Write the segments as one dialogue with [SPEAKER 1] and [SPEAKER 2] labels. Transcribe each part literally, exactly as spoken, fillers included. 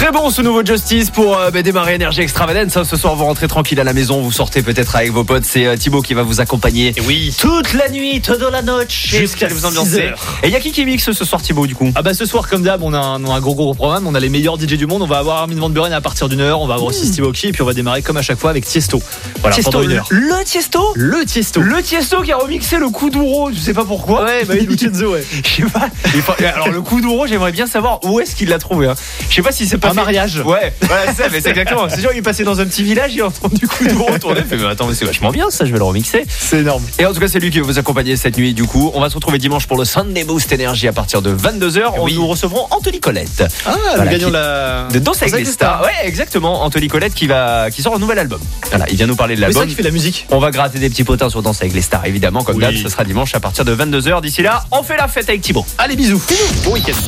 [SPEAKER 1] Très bon ce nouveau Justice pour euh, bah, démarrer Énergie Extravagance. Ce soir vous rentrez tranquille à la maison, vous sortez peut-être avec vos potes. C'est euh, Thibaut qui va vous accompagner
[SPEAKER 2] et oui.
[SPEAKER 1] toute la nuit, toute la noche,
[SPEAKER 2] jusqu'à vous ambiancer.
[SPEAKER 1] Et il y a qui qui mixe ce soir Thibaut du coup?
[SPEAKER 2] Ah bah ce soir comme d'hab on a un, on a un gros gros programme, on a les meilleurs D J du monde. On va avoir Armin van Buuren à partir d'une heure, on va avoir aussi mmh. Steve Aoki et puis on va démarrer comme à chaque fois avec Tiesto. Voilà,
[SPEAKER 1] Tiesto,
[SPEAKER 2] une heure.
[SPEAKER 1] Le Tiesto
[SPEAKER 2] Le Tiesto
[SPEAKER 1] Le Tiesto qui a remixé le Kuduro, je sais pas pourquoi.
[SPEAKER 2] Ouais bah oui, Lucenzo ouais.
[SPEAKER 1] Je sais pas. Alors le Kuduro, j'aimerais bien savoir où est-ce qu'il l'a trouvé hein. Je sais pas si c'est pas
[SPEAKER 2] un fait... mariage.
[SPEAKER 1] Ouais, voilà, c'est ça, mais c'est exactement. C'est sûr, il est passé dans un petit village, il a entendu Kuduro tourner. Il fait, mais attends, mais c'est vachement bien ça, je vais le remixer.
[SPEAKER 2] C'est énorme.
[SPEAKER 1] Et en tout cas, c'est lui qui va vous accompagner cette nuit. Du coup, on va se retrouver dimanche pour le Sunday Boost Énergie à partir de vingt-deux heures. Oui. Nous recevrons Anthony Colette.
[SPEAKER 2] Ah, voilà, nous gagnons qui... la.
[SPEAKER 1] De Danse avec les stars. Ouais, exactement. Anthony Colette qui va, qui sort un nouvel album. Voilà, il vient nous parler de l'album.
[SPEAKER 2] C'est ça qui fait la musique.
[SPEAKER 1] On va gratter des petits potins sur Danse avec les stars, évidemment. Comme oui. d'hab, ce sera dimanche à partir de vingt-deux heures. D'ici là, on fait la fête avec Thibaut.
[SPEAKER 2] Allez, bisous.
[SPEAKER 1] Bisous. Bon week-end.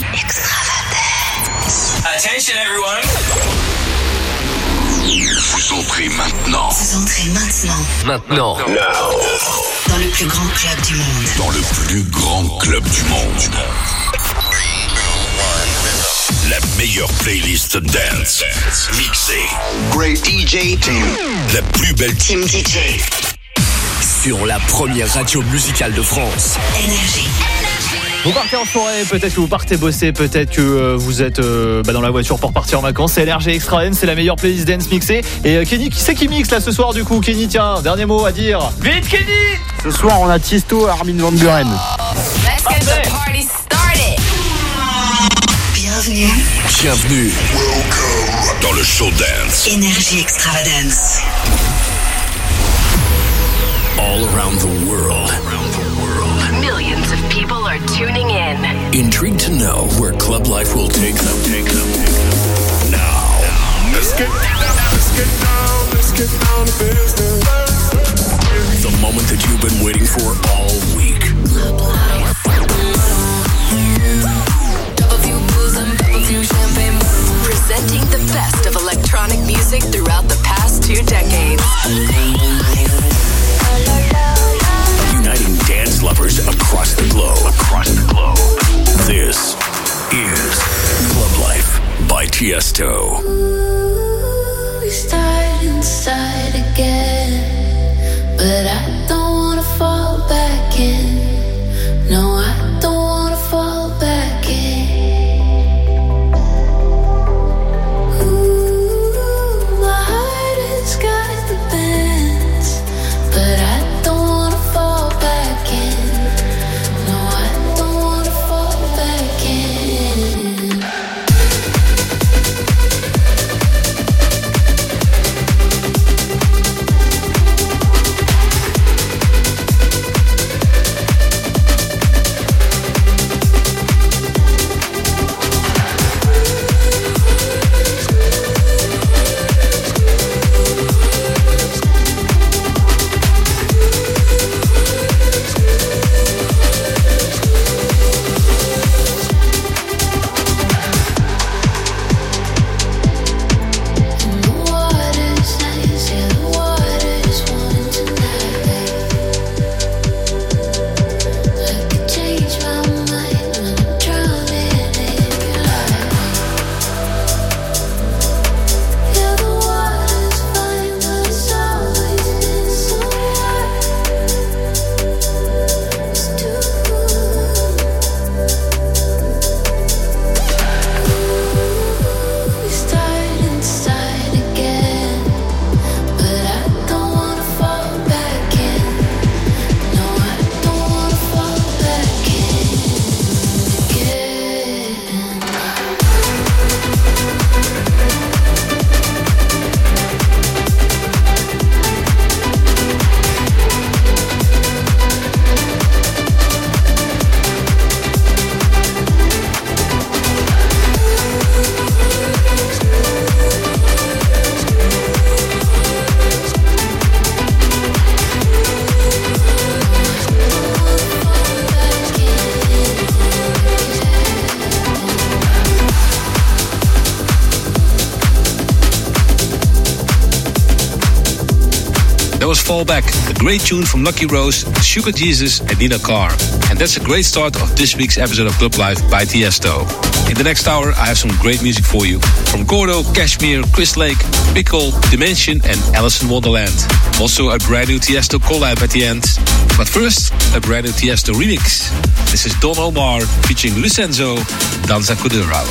[SPEAKER 3] Attention everyone. Vous entrez maintenant.
[SPEAKER 4] Vous entrez maintenant.
[SPEAKER 3] Maintenant. Now.
[SPEAKER 4] Dans le plus grand club du monde.
[SPEAKER 3] Dans le plus grand club du monde. La meilleure playlist dance. Mixée.
[SPEAKER 5] Great D J team.
[SPEAKER 3] La plus belle
[SPEAKER 4] team D J.
[SPEAKER 5] Sur la première radio musicale de France.
[SPEAKER 4] Énergie.
[SPEAKER 2] Vous partez en forêt, peut-être que vous partez bosser, peut-être que euh, vous êtes euh, bah, dans la voiture pour partir en vacances. C'est Énergie Extravagance, c'est la meilleure playlist dance mixée. Et euh, Kenny, qui c'est qui mixe là ce soir du coup? Kenny, tiens, dernier mot à dire.
[SPEAKER 1] Vite Kenny.
[SPEAKER 6] Ce soir on a Tiesto et Armin van Buuren.
[SPEAKER 4] Let's get the party started. Bienvenue.
[SPEAKER 3] Bienvenue. Welcome. Dans le show dance.
[SPEAKER 4] Énergie Extravagance.
[SPEAKER 5] All around the world.
[SPEAKER 7] Millions of people are tuning in.
[SPEAKER 5] Intrigued to know where club life will take them. Take them. Take them. Now,
[SPEAKER 8] let's get down. Let's get down. Let's get down to business.
[SPEAKER 5] The moment that you've been waiting for all week.
[SPEAKER 4] Club life. Pop a few booze and pop a few champagne.
[SPEAKER 7] Presenting the best of electronic music throughout the past two decades.
[SPEAKER 5] Uniting dance lovers across the globe. Across the globe. This is Club Life by Tiesto.
[SPEAKER 9] Ooh, we start inside again, but I don't wanna fall back in. No, I don't wanna fall back in. Ooh, my heart has got the bends, but I
[SPEAKER 10] was Fallback, a great tune from Lucky Rose, Sugar Jesus and Nina Carr. And that's a great start of this week's episode of Club Life by Tiesto. In the next hour, I have some great music for you. From Gordo, Kashmir, Chris Lake, Pickle, Dimension and Alice in Wonderland. Also a brand new Tiesto collab at the end. But first, a brand new Tiesto remix. This is Don Omar featuring Lucenzo, Danza Kuduro.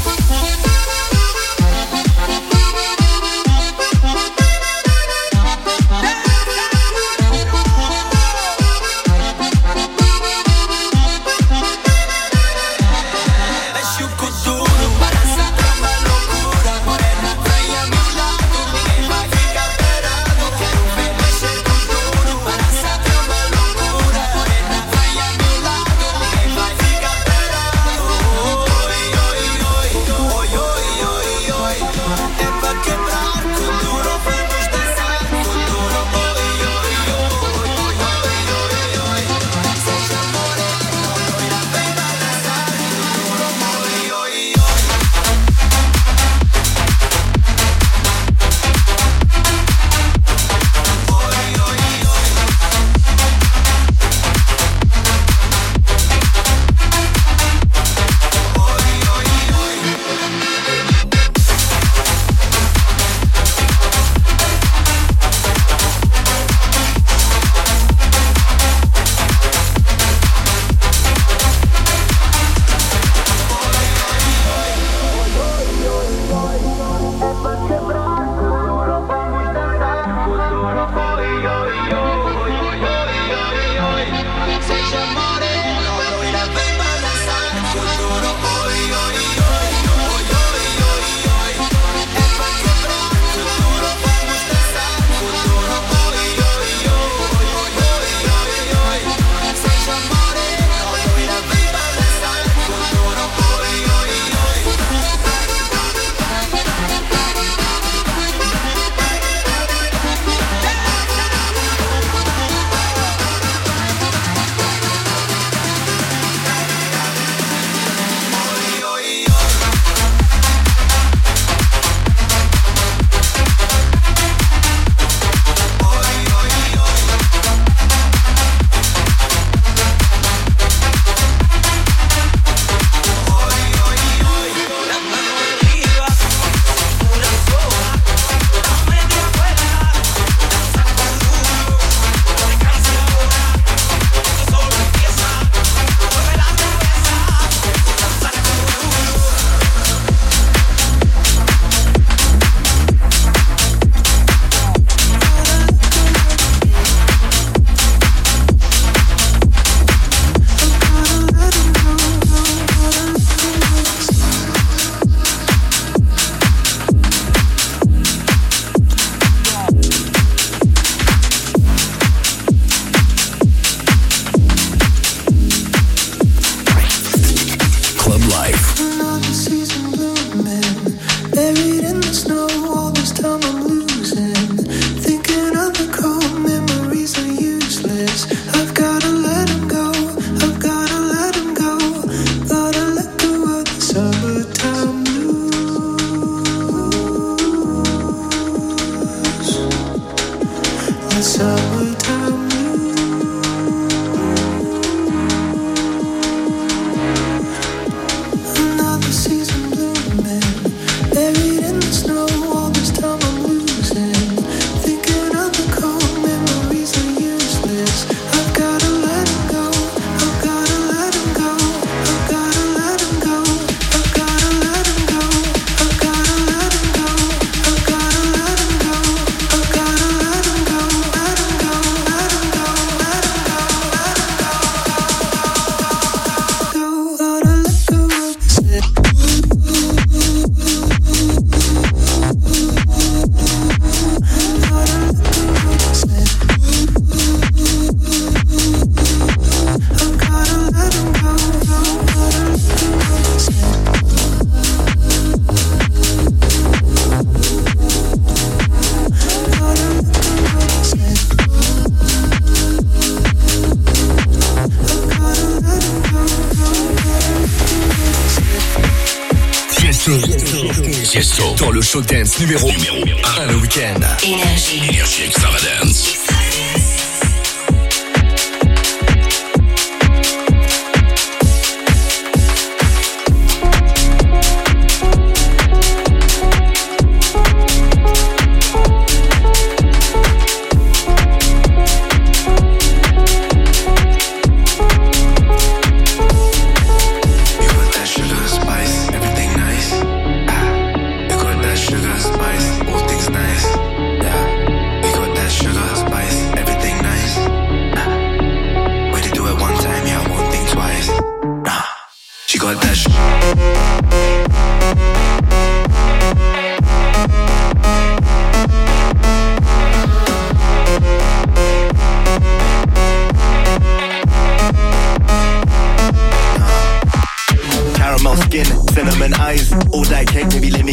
[SPEAKER 5] Tiesto dans le show dance numéro un le week-end.
[SPEAKER 4] Énergie.
[SPEAKER 5] Énergie Extravagance.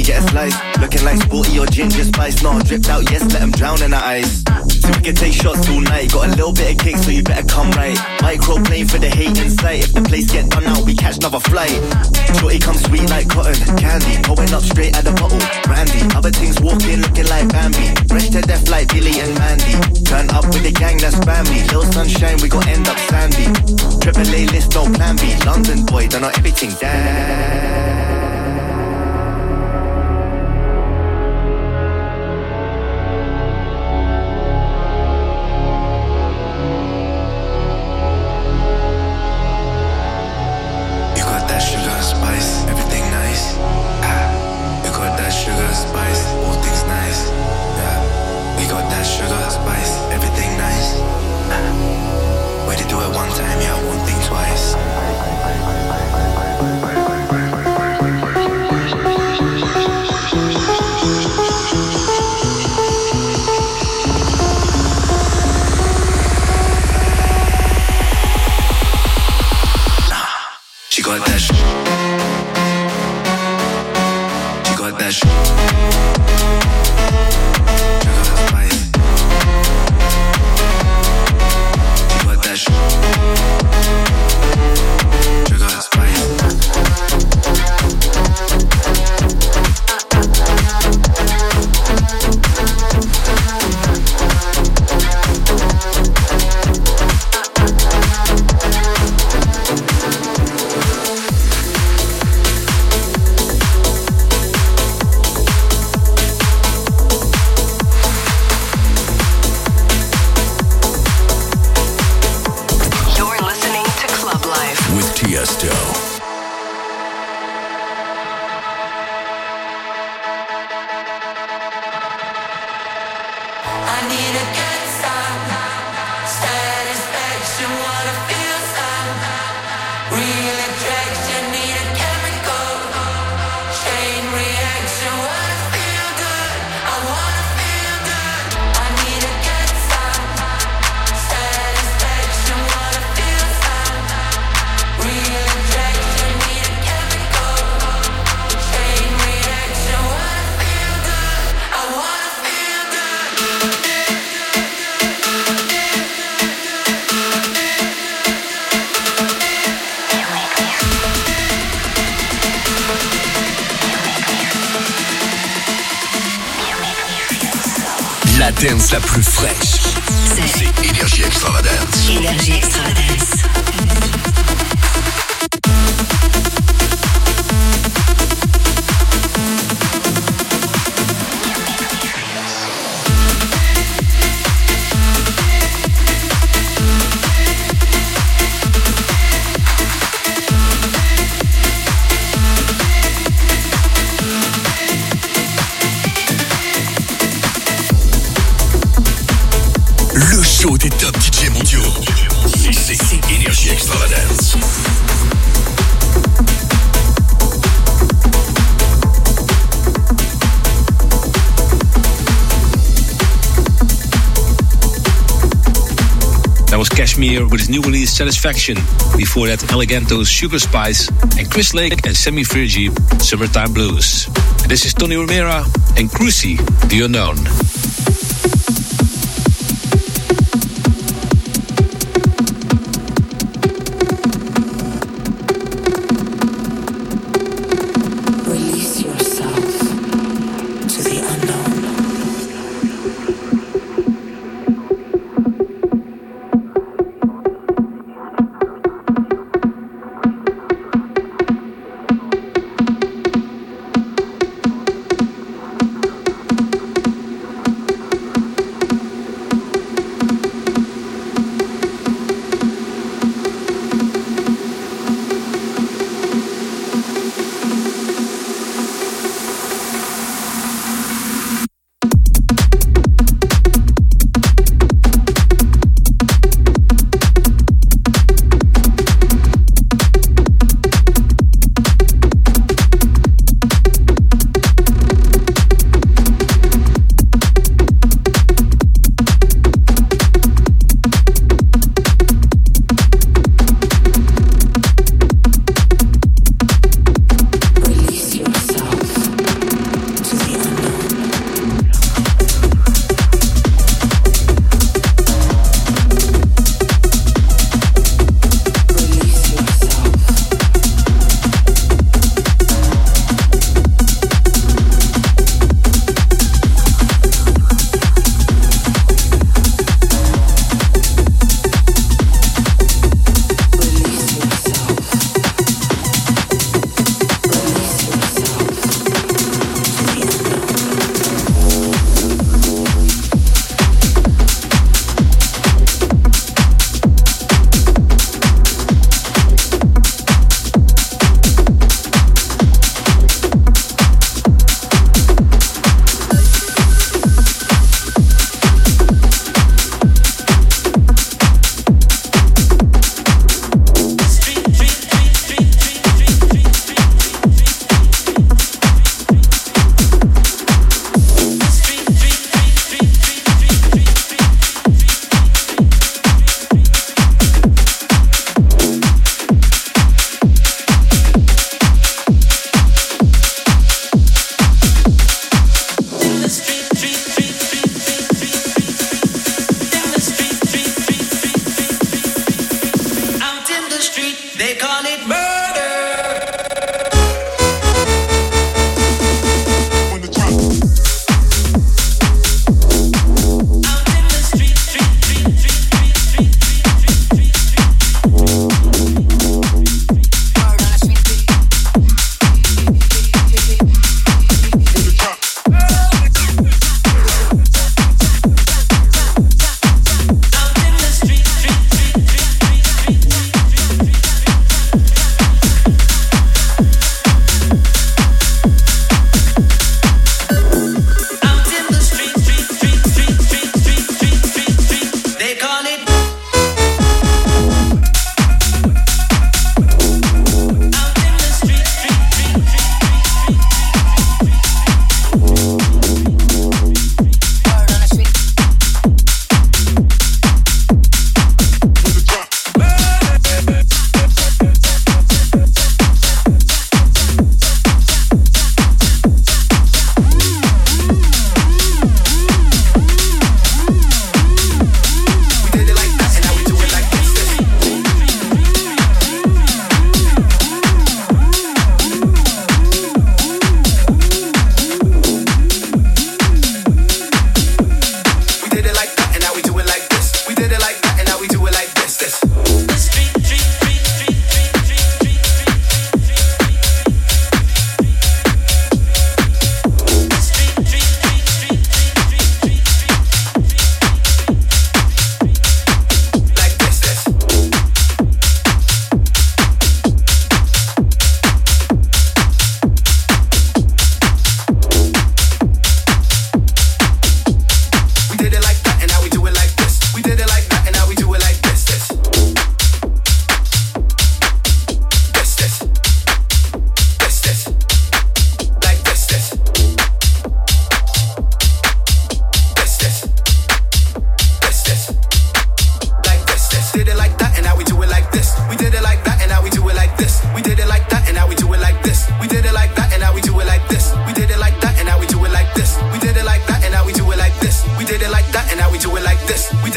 [SPEAKER 11] me get a slice. Looking like sporty or ginger spice. Not dripped out, yes, let them drown in the ice. So we can take shots all night. Got a little bit of kick, so you better come right. Microplane for the hate inside. If the place get done out, we catch another flight. Shorty come sweet like cotton candy. Pouring up straight out the bottle, brandy. Other things walking looking like Bambi. Fresh to death like Billy and Mandy. Turn up with the gang that's Bambi. Little sunshine, we gon' end up sandy. Triple A list, no plan B. London boy, done on everything, damn.
[SPEAKER 3] La dance la plus fraîche. C'est Énergie Extravagance.
[SPEAKER 4] Énergie Extravagance.
[SPEAKER 3] Le show des top D J mondiaux. C'est Énergie Extravagance.
[SPEAKER 10] That was Kashmir with his new release Satisfaction. Before that, Eleganto's Sugar Spice and Chris Lake and Semi Fergie Summertime Blues. And this is Tony Romera and Cruci, The Unknown.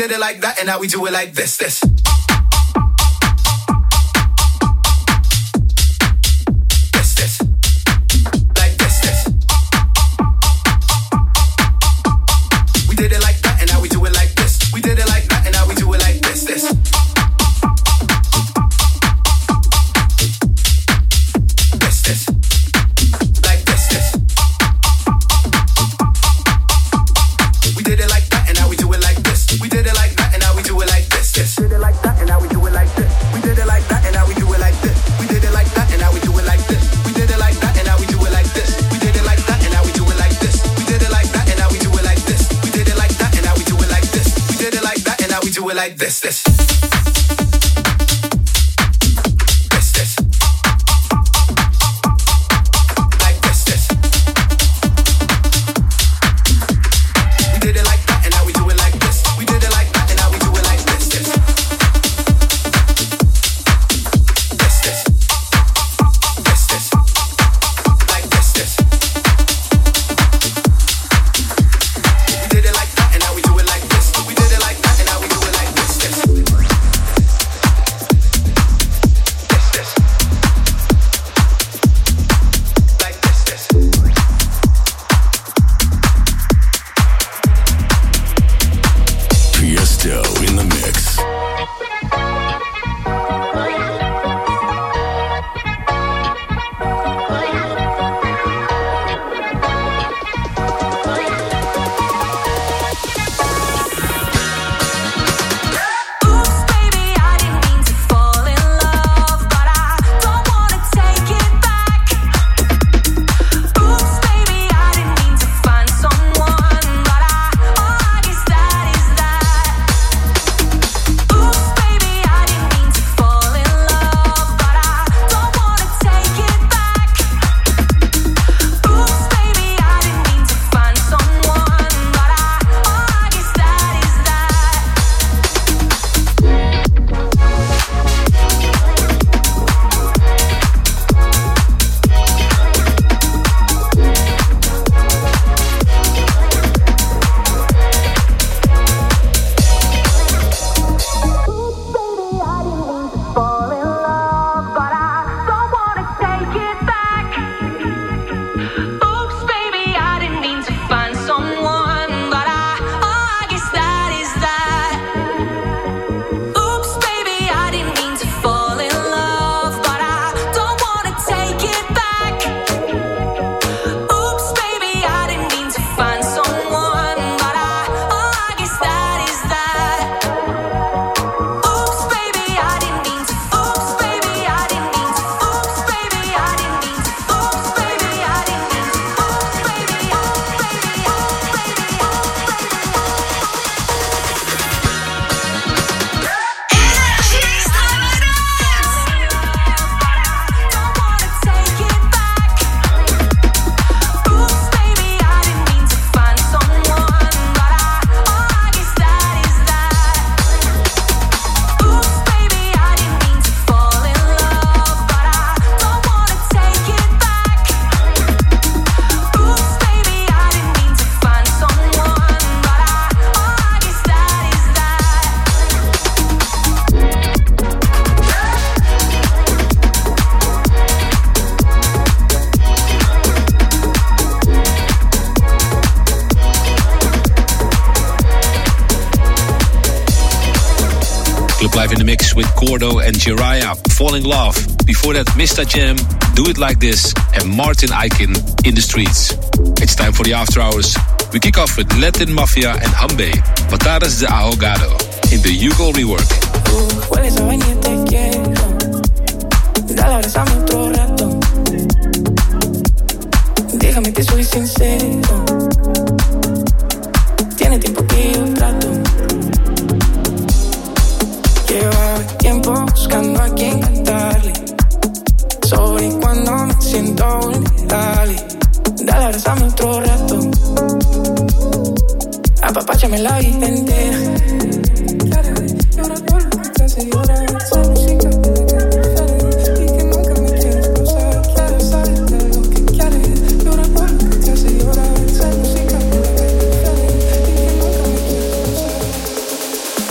[SPEAKER 12] did it like that, and now we do it like this, this.
[SPEAKER 13] Like this, this.
[SPEAKER 10] Live in the mix with Gordo and Jiraiya, Fall in Love. Before that, Mister Jam, Do It Like This, and Martin Eichen, In the Streets. It's time for the After Hours. We kick off with Latin Mafia and Hambe, Patadas de Ahogado, in the Hugo rework.
[SPEAKER 14] Hueles a vaina y te quiero. Dale, abrázame otro rato. Déjame que soy sincero. Tiene tiempo que yo trato. Lleva tiempo buscando a quien cantarle. Sobre cuando me siento vulnerable. Dale, abrázame otro rato. Apapáchame la vida entera. Y ahora todo lo que te hace llorar. Esa música me deja y que nunca me quieres pasar. Quiero saber de lo que quieres. Y ahora todo lo que te hace llorar. Esa música me deja y que nunca me quieres pasar.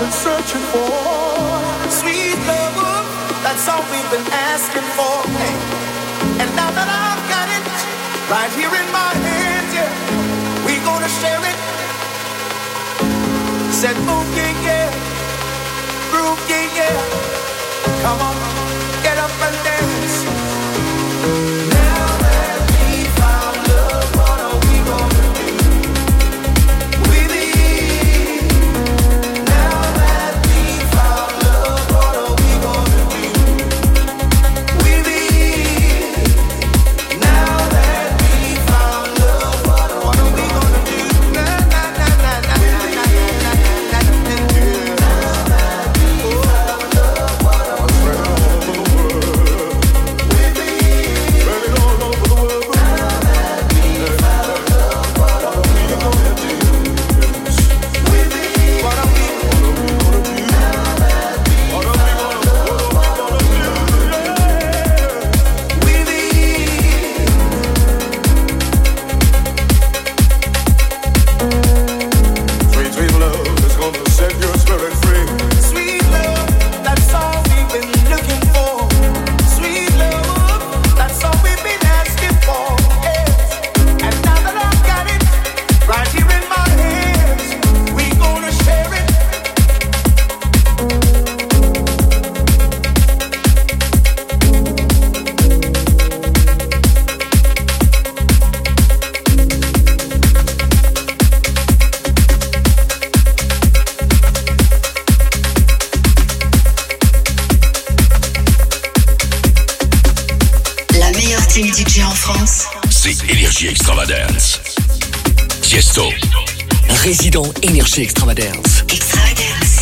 [SPEAKER 8] been searching for. Sweet love, that's all we've been asking for. Hey. And now that I've got it right here in my hands, yeah, we gonna share it. Said move, yeah, yeah, groove, yeah, yeah. Come on, get up and dance. Now that we found love, what are we gonna do with it? Now that we found love, what are we gonna do with it? Now that we found love, what are we gonna do? Na na na na na na na na na na. Now that we found love, what are we gonna do with it? Spread it all over the world. Now that we found love, what are we gonna do with it? What are we gonna do? Now that we found love, what are we gonna do with it? Sweet, sweet love is gonna set your spirit free. Sweet love, that's all we've been looking for. Sweet love, that's all we've been asking for. Yes. And now that I've got it right here in my hands, we gonna share it.
[SPEAKER 4] La meilleure team D J en France.
[SPEAKER 3] C'est Énergie Extravagance. Tiesto.
[SPEAKER 5] Résident Énergie Extravagance.
[SPEAKER 4] Extravagance.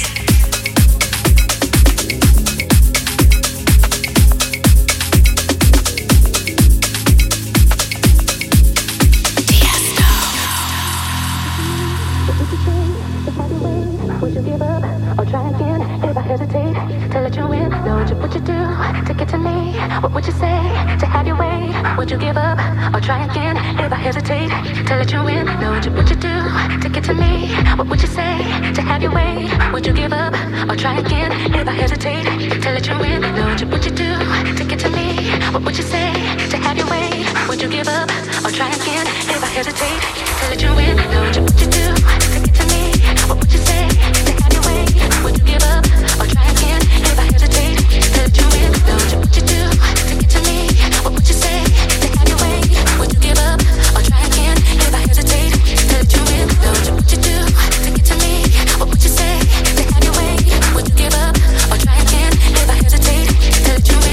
[SPEAKER 9] Would you give up or try again? If I hesitate to let you in, know what you, what you do to get to me? What would you say to have your way? Would you give up or try again? If I hesitate to let you in, know what you, what you do to get to me? What would you say to have your way? Would you give up or try again? If I hesitate to let you in, know what you, what you do to get to me? What would you say to have your way? Would you give up or try again? If I hesitate to let you in, know what you, what you do to get to me? What would you say to have your way? Would you give up or try again? If I hesitate to let you in, know what you, what you do to get to me? What would you say to have your way? Would you give up or try again? If I hesitate to let you in, know what you, what you do to get to me? What would you say to have your way? Would you give up or try again? If I hesitate to let you in?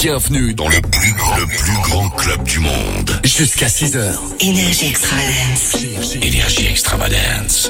[SPEAKER 3] Bienvenue dans le plus grand, le plus grand club du monde. Jusqu'à six heures.
[SPEAKER 4] Énergie Extravagance.
[SPEAKER 3] Énergie Extravagance.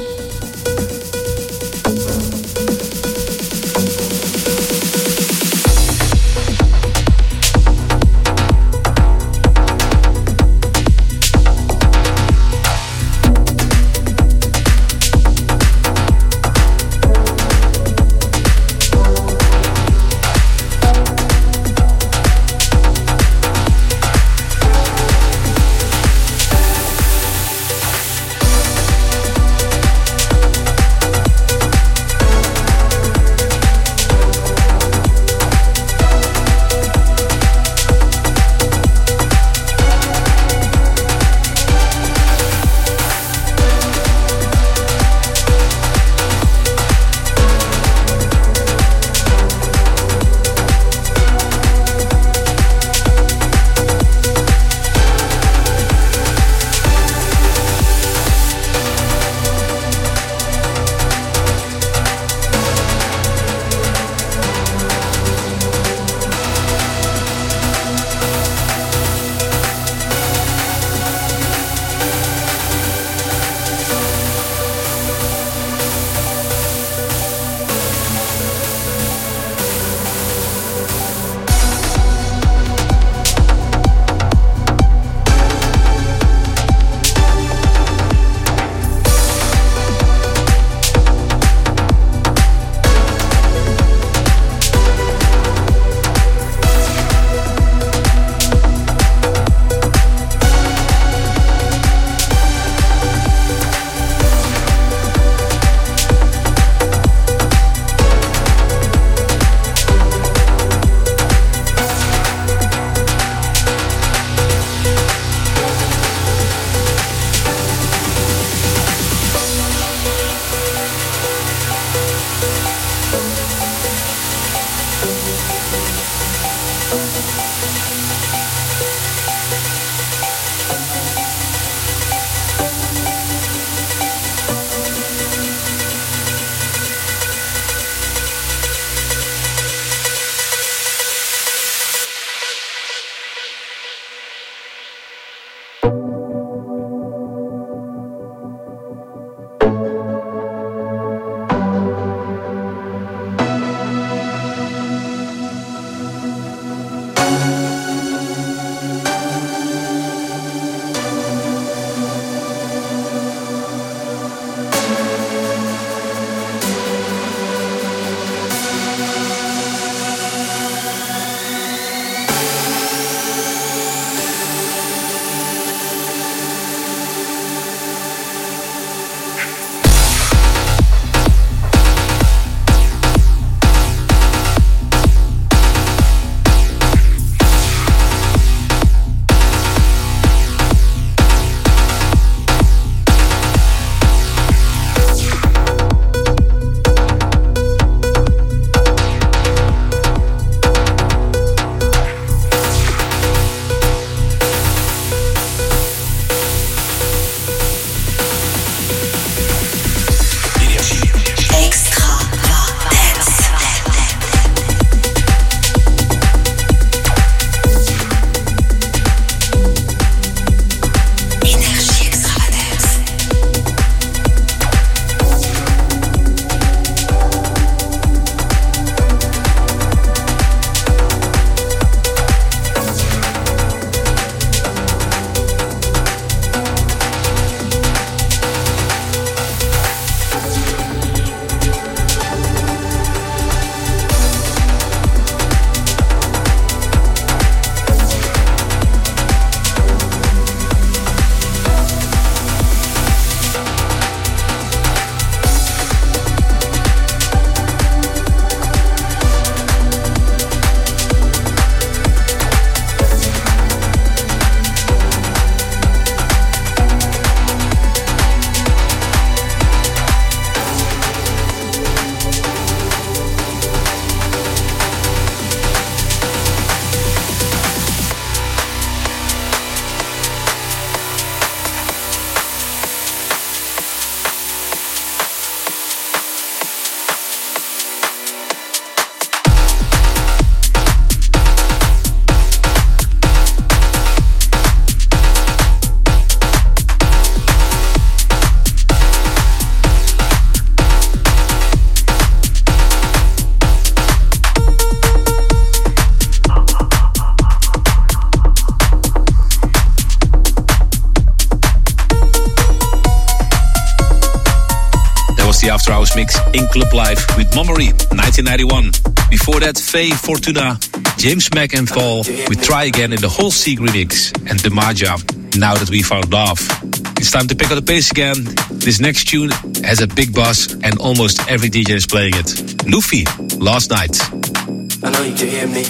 [SPEAKER 10] the After Hours mix in Club Life with Momery, nineteen ninety-one. Before that, Faye Fortuna, James Mack and Fall with Try Again in the Whole Seek remix, and Demaja, Now That We Found Love. It's time to pick up the pace again. This next tune has a big bass and almost every D J is playing it. Luffy, Last Night.
[SPEAKER 8] I know you can hear me.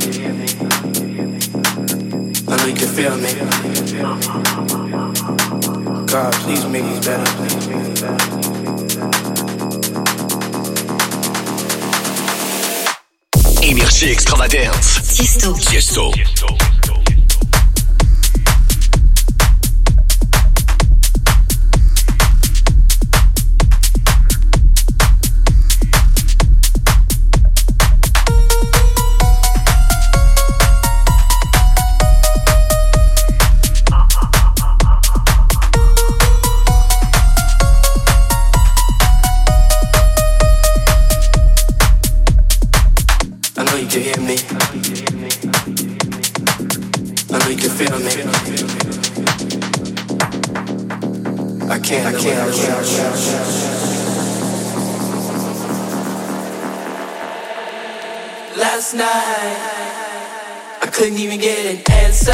[SPEAKER 8] I know you can feel me. God, please make me better.
[SPEAKER 3] Énergie Extravagance.
[SPEAKER 4] Tiesto.
[SPEAKER 3] Tiesto.
[SPEAKER 8] Last night, I couldn't even get an answer.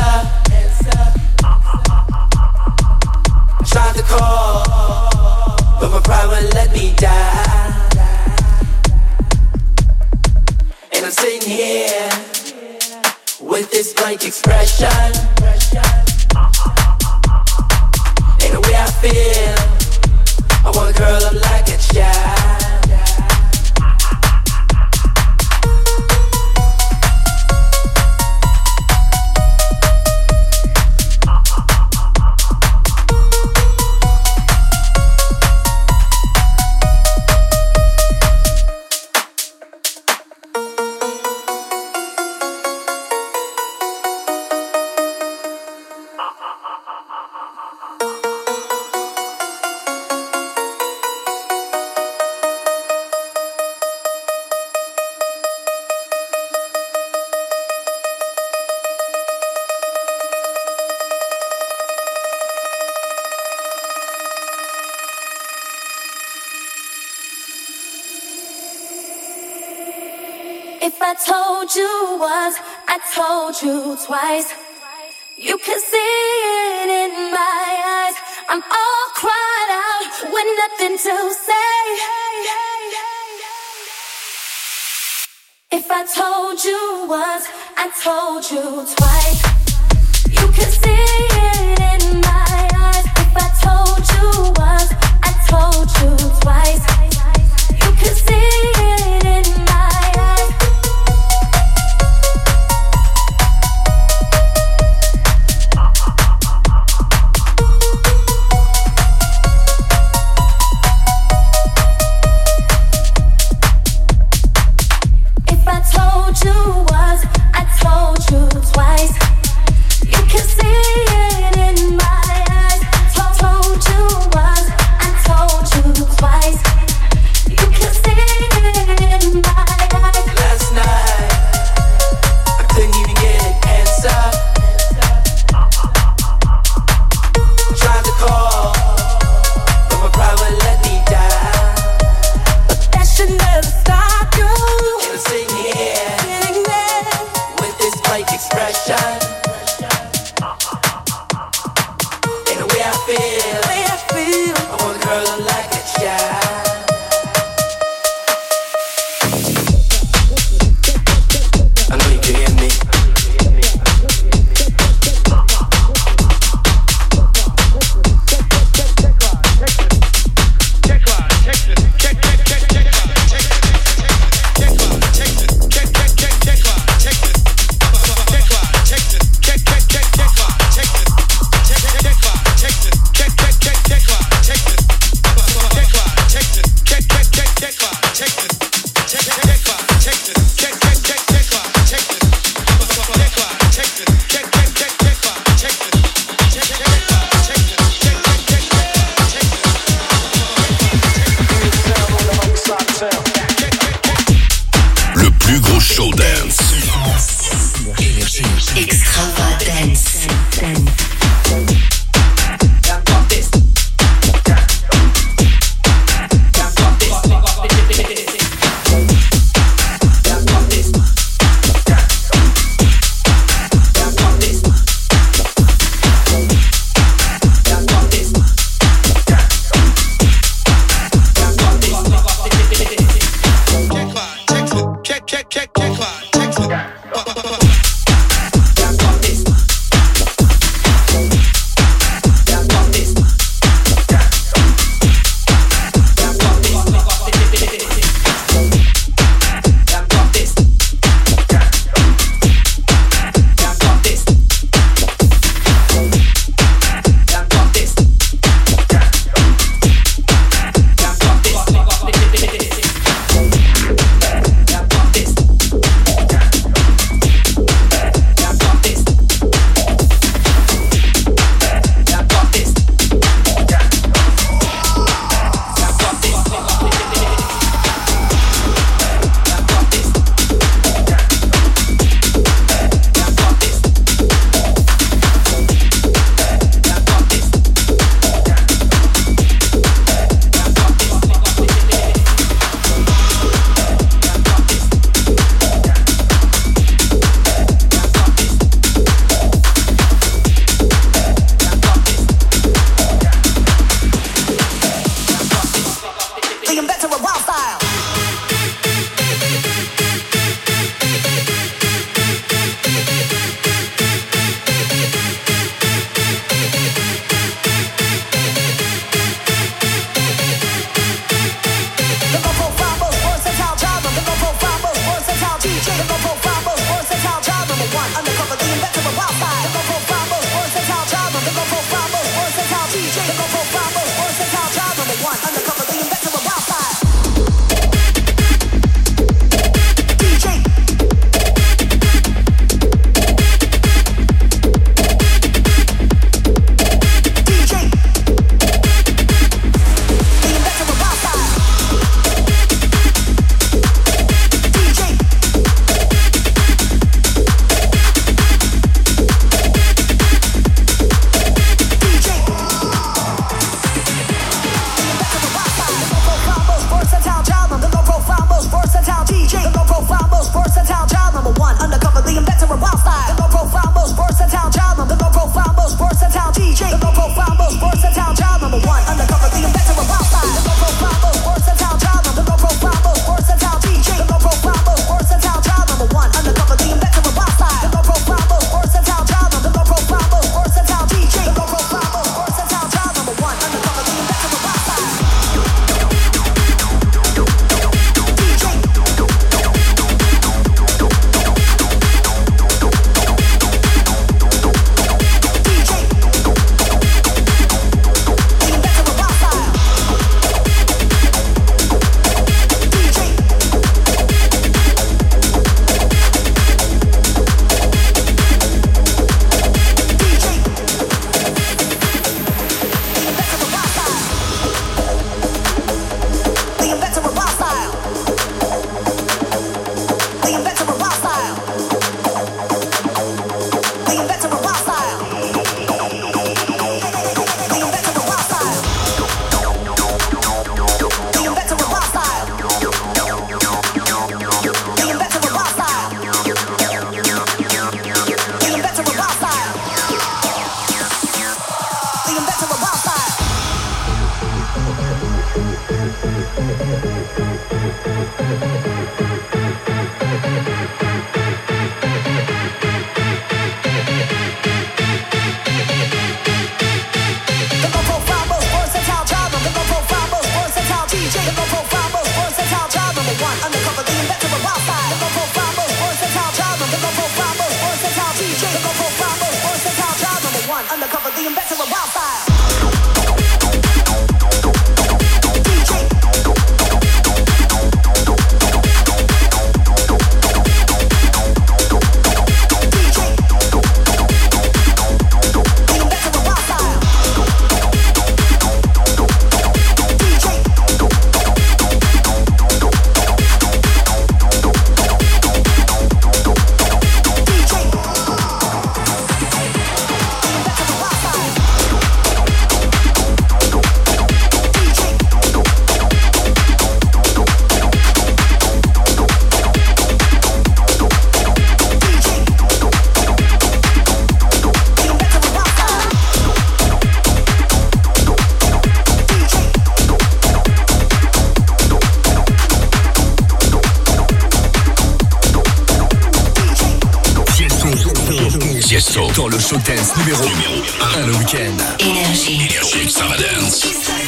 [SPEAKER 8] I tried to call, but my pride wouldn't let me die. And I'm sitting here with this blank expression. Ain't the way I feel. I wanna curl up like a child.
[SPEAKER 9] If I told you once, I told you twice. You can see it in my eyes. I'm all cried out with nothing to say. If I told you once, I told you twice. You can see it in my eyes. If I told you once, I told you twice. You can see it in my eyes. Twice. You can see it in my
[SPEAKER 3] Dans le show dance numéro un le week-end.
[SPEAKER 4] Énergie.
[SPEAKER 3] Énergie Extravagance.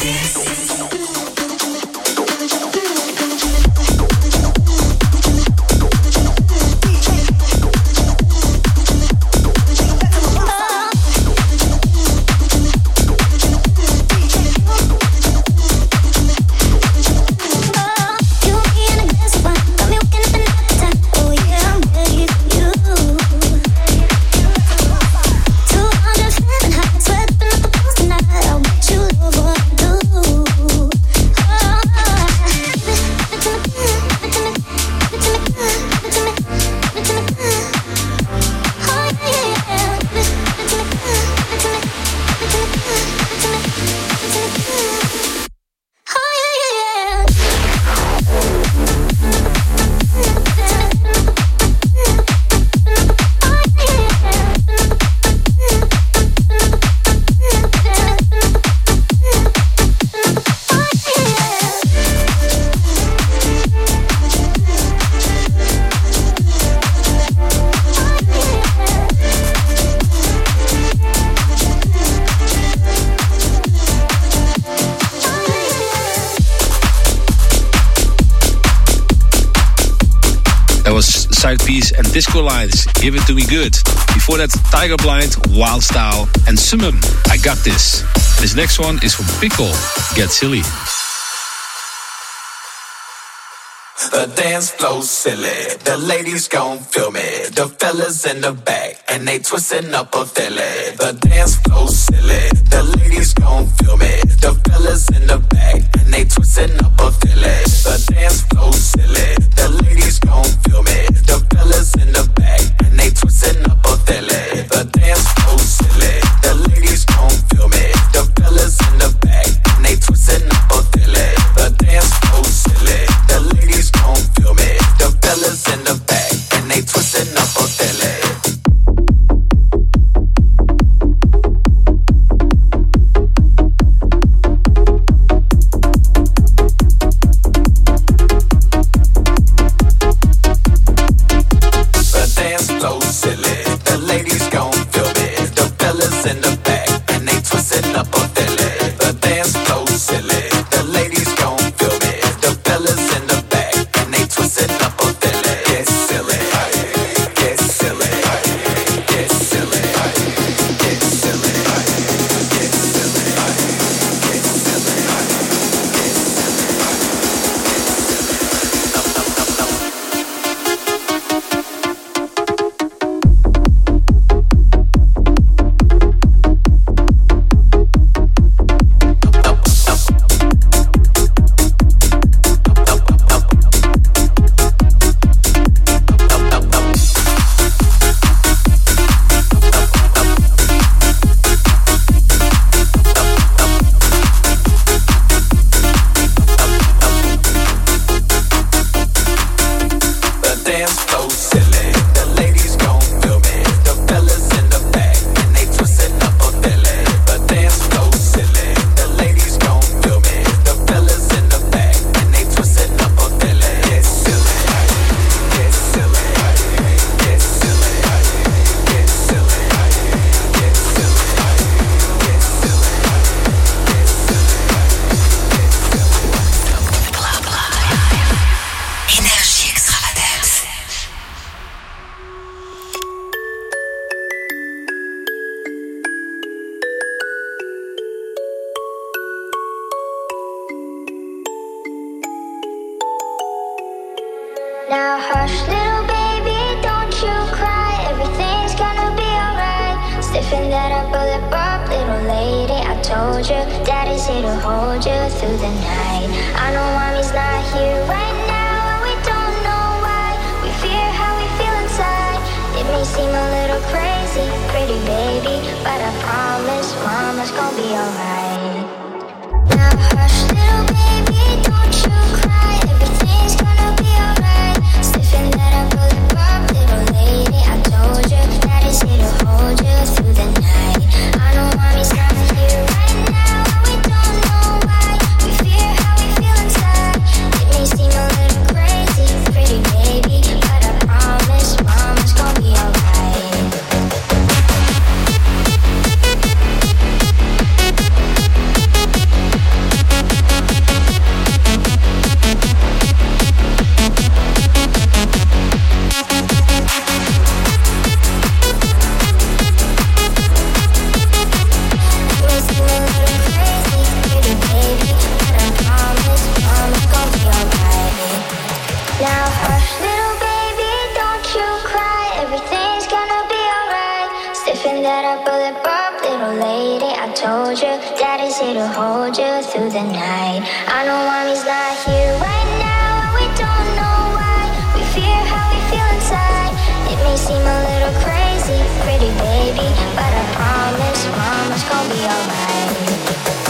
[SPEAKER 10] Side Piece and Disco Lights, Give It To Me Good. Before that, Tiger Blind, Wild Style, and Summum, I Got This. This next one is from Pickle, Get Silly.
[SPEAKER 8] The dance flow silly, the ladies gon' feel me. The fellas in the back, and they twisting up a filly. The dance flow silly, the ladies gon' feel me. The fellas in the back, and they twisting up a filly. The dance flow silly, the ladies gon' feel me. The fellas in the back, and they twisting up a filly. The dance flow silly, the ladies gon' feel me. The fellas in the back, and they twisting up a filly. The dance flow silly, the ladies gon' feel me. The fellas in the back, and they twisting up a filly.
[SPEAKER 13] Now hush, little baby, don't you cry. Everything's gonna be alright. Stiffen that up, bullet up, little lady. I told you, daddy's here to hold you through the night. I know mommy's not here right now, and we don't know why. We fear how we feel inside. It may seem a little crazy, pretty baby, but I promise mama's gonna be alright. Now hush, little baby, don't you cry. Everything's gonna be alright. Stiffen that up, bullet up, little lady. I told you, daddy's here to hold you through the night. I know mommy's not here right now, and we don't know why. We fear how we feel inside. It may seem a little crazy, pretty baby, but I promise mama's gonna be alright. Now hush, little baby, don't you cry. Everything's gonna be alright. Stiffen that up, bullet up, little lady. I told you, daddy's here to hold you through the night. I know mommy's not here right now, and we don't know why. We fear how we feel inside. It may seem a little crazy, pretty baby, but I promise mama's gonna be alright.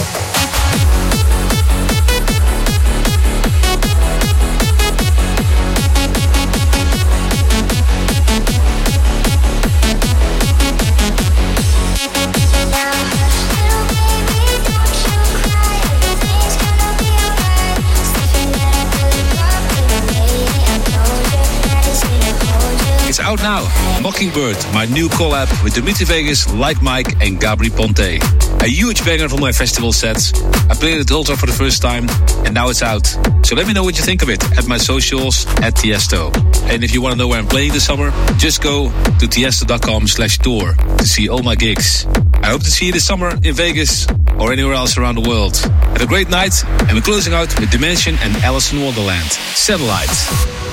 [SPEAKER 10] It's out now. Mockingbird, my new collab with Dimitri Vegas, Like Mike and Gabri Ponte. A huge banger from my festival sets. I played it Ultra for the first time and now it's out. So let me know what you think of it at my socials at Tiesto. And if you want to know where I'm playing this summer, just go to tiesto.com slash tour to see all my gigs. I hope to see you this summer in Vegas or anywhere else around the world. Have a great night and we're closing out with Dimension and Alice in Wonderland. Satellite.